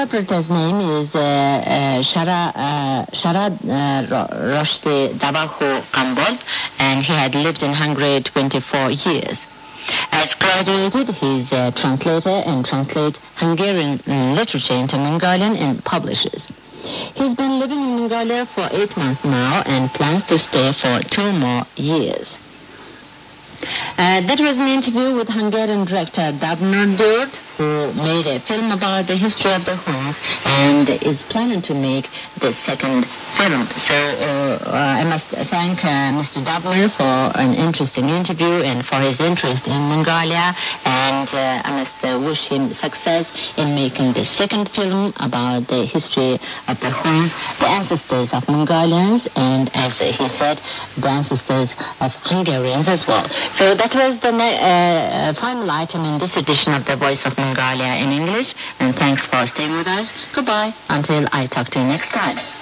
interpreter's name is Sharad Roshdi Dabahu Kambol, and he had lived in Hungary 24 years. As graduated, he's a translator and translates Hungarian literature into Mongolian and publishes. He's been living in Mongolia for 8 months now and plans to stay for 2 more years. That was an interview with Hungarian director Dabnur Durd, who made a film about the history of the Huns and is planning to make the second film. So I must thank Mr. Dabnur for an interesting interview and for his interest in Mongolia, and I must wish him success in making the second film about the history of the Huns, the ancestors of Mongolians, and as he said, the ancestors of Hungarians as well. So that was the final item in this edition of The Voice of Mongolia in English, and thanks for staying with us. Goodbye until I talk to you next time.